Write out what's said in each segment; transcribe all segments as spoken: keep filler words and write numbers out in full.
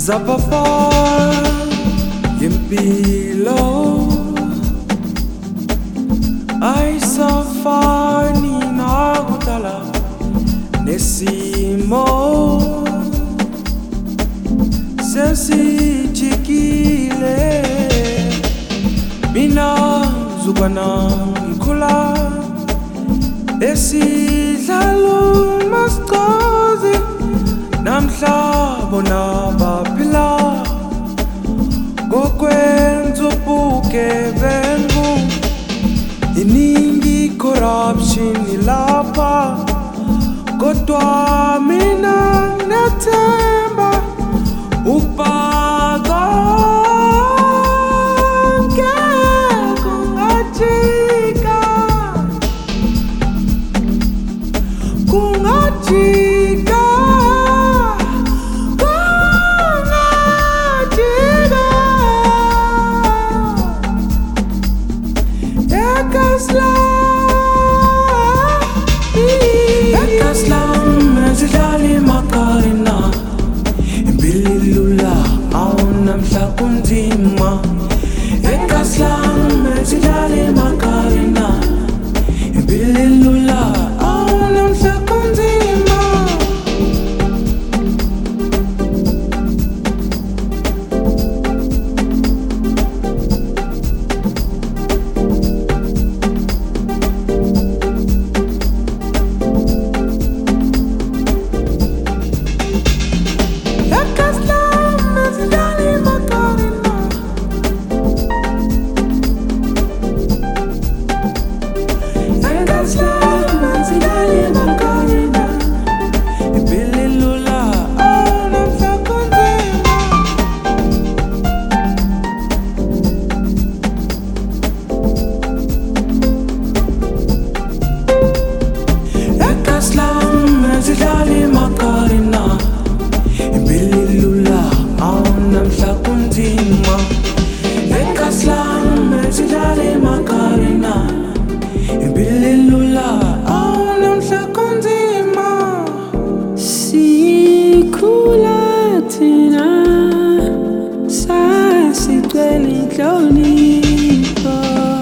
Zapapa impilo ayisafani nakudala nesimo sesijikile mina zukwana ngikhula esidlalo masiqozi namhla bona baphila ngokwenza ubugebengu iningi corruption ilapha kodwa mina nethemba ukubaka kungajika kungajika Ekaslam mezidlali makarina Imbililula awuna mhla kunzima Ekaslam mezidlali makarina Imbililula awuna mhla kunzima Zidlali makarina imbililula awuna mhla kunzima Ekaslam zidlali makarina imbililula awuna mhla kunzima Sikhula thina sasigcwele inhlonipho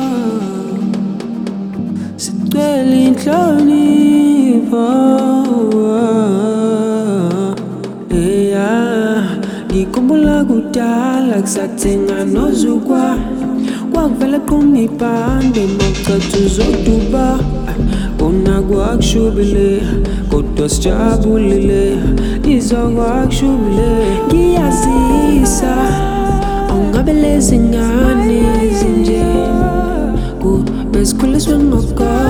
sigcwele inhlonipho ngikhumbula kudala kusathenga nozukwa kwakuvela quma ibhande mawucathi uzoduba kona kwakushubile kodwa sijabulile izwa kwakushubile ngiyazisa awungabe lezi ngane ezinje besikhuliswe ngokugoba